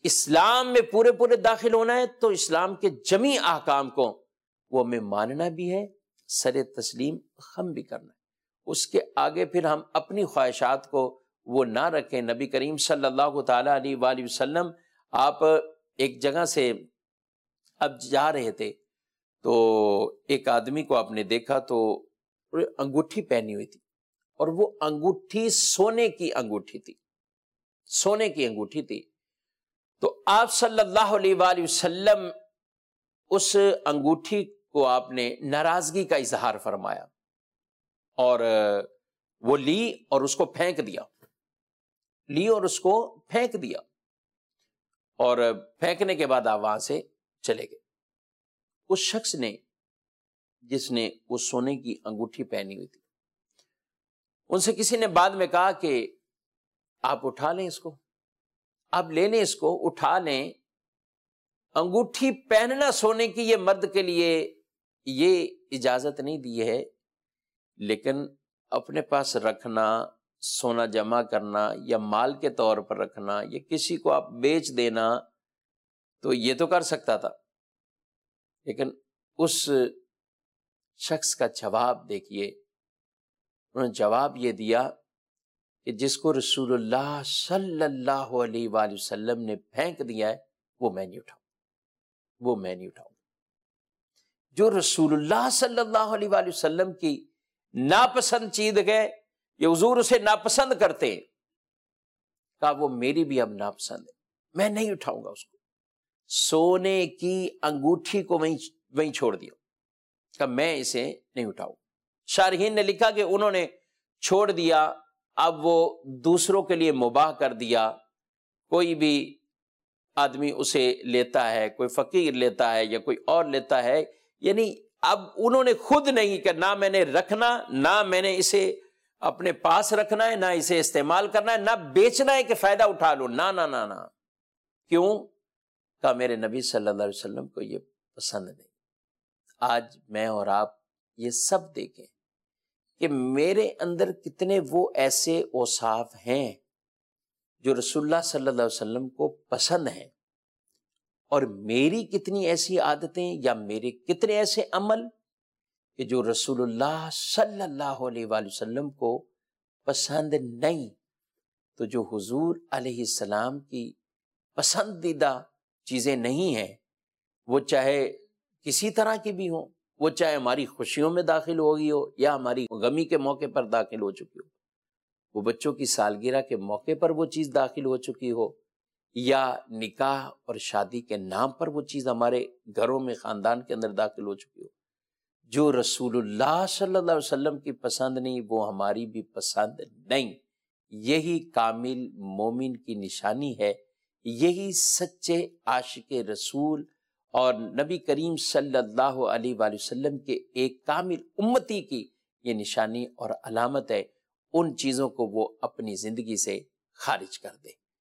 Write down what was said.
اسلام میں پورے پورے داخل ہونا ہے تو اسلام کے جمیع احکام کو وہ ہمیں ماننا بھی ہے، سر تسلیم خم بھی کرنا ہے۔ اس کے آگے پھر ہم اپنی خواہشات کو وہ نہ رکھیں۔ نبی کریم صلی اللہ تعالیٰ علیہ وآلہ وسلم آپ ایک جگہ سے اب جا رہے تھے تو ایک آدمی کو آپ نے دیکھا تو انگوٹھی پہنی ہوئی تھی، اور وہ انگوٹھی سونے کی انگوٹھی تھی، سونے کی انگوٹھی تھی۔ تو آپ صلی اللہ علیہ وآلہ وسلم اس انگوٹھی کو آپ نے ناراضگی کا اظہار فرمایا اور وہ لی اور اس کو پھینک دیا، لی اور اس کو پھینک دیا، اور پھینکنے کے بعد آپ وہاں سے چلے گئے۔ اس شخص نے جس نے وہ سونے کی انگوٹھی پہنی ہوئی تھی، ان سے کسی نے بعد میں کہا کہ آپ اٹھا لیں اس کو، آپ لے لیں اس کو، اٹھا لیں۔ انگوٹھی پہننا سونے کی یہ مرد کے لیے یہ اجازت نہیں دی ہے، لیکن اپنے پاس رکھنا، سونا جمع کرنا یا مال کے طور پر رکھنا یا کسی کو آپ بیچ دینا تو یہ تو کر سکتا تھا۔ لیکن اس شخص کا جواب دیکھیے، انہوں نے جواب یہ دیا کہ جس کو رسول اللہ صلی اللہ علیہ وآلہ وسلم نے پھینک دیا ہے وہ میں نہیں اٹھاؤں، وہ میں نہیں اٹھاؤں۔ جو رسول اللہ صلی اللہ علیہ وآلہ وسلم کی ناپسند چیز ہے، یہ حضور اسے ناپسند کرتے ہیں، کہا وہ میری بھی اب ناپسند ہے، میں نہیں اٹھاؤں گا اس کو۔ سونے کی انگوٹھی کو وہیں چھوڑ دیا، کہ میں اسے نہیں اٹھاؤں۔ شارحین نے لکھا کہ انہوں نے چھوڑ دیا، اب وہ دوسروں کے لیے مباح کر دیا، کوئی بھی آدمی اسے لیتا ہے، کوئی فقیر لیتا ہے یا کوئی اور لیتا ہے، یعنی اب انہوں نے خود نہیں کہ نہ میں نے رکھنا، نہ میں نے اسے اپنے پاس رکھنا ہے، نہ اسے استعمال کرنا ہے، نہ بیچنا ہے کہ فائدہ اٹھا لو، نہ نہ نہ نہ۔ کیوں؟ کہا میرے نبی صلی اللہ علیہ وسلم کو یہ پسند نہیں۔ آج میں اور آپ یہ سب دیکھیں کہ میرے اندر کتنے وہ ایسے اوصاف ہیں جو رسول اللہ صلی اللہ علیہ وسلم کو پسند ہیں، اور میری کتنی ایسی عادتیں یا میرے کتنے ایسے عمل کہ جو رسول اللہ صلی اللہ علیہ وآلہ وسلم کو پسند نہیں۔ تو جو حضور علیہ السلام کی پسندیدہ چیزیں نہیں ہیں، وہ چاہے کسی طرح کی بھی ہوں، وہ چاہے ہماری خوشیوں میں داخل ہوگی ہو یا ہماری غمی کے موقع پر داخل ہو چکی ہو، وہ بچوں کی سالگرہ کے موقع پر وہ چیز داخل ہو چکی ہو، یا نکاح اور شادی کے نام پر وہ چیز ہمارے گھروں میں، خاندان کے اندر داخل ہو چکی ہو، جو رسول اللہ صلی اللہ علیہ وسلم کی پسند نہیں وہ ہماری بھی پسند نہیں۔ یہی کامل مومن کی نشانی ہے، یہی سچے عاشق رسول اور نبی کریم صلی اللہ علیہ وآلہ وسلم کے ایک کامل امتی کی یہ نشانی اور علامت ہے۔ ان چیزوں کو وہ اپنی زندگی سے خارج کر دے۔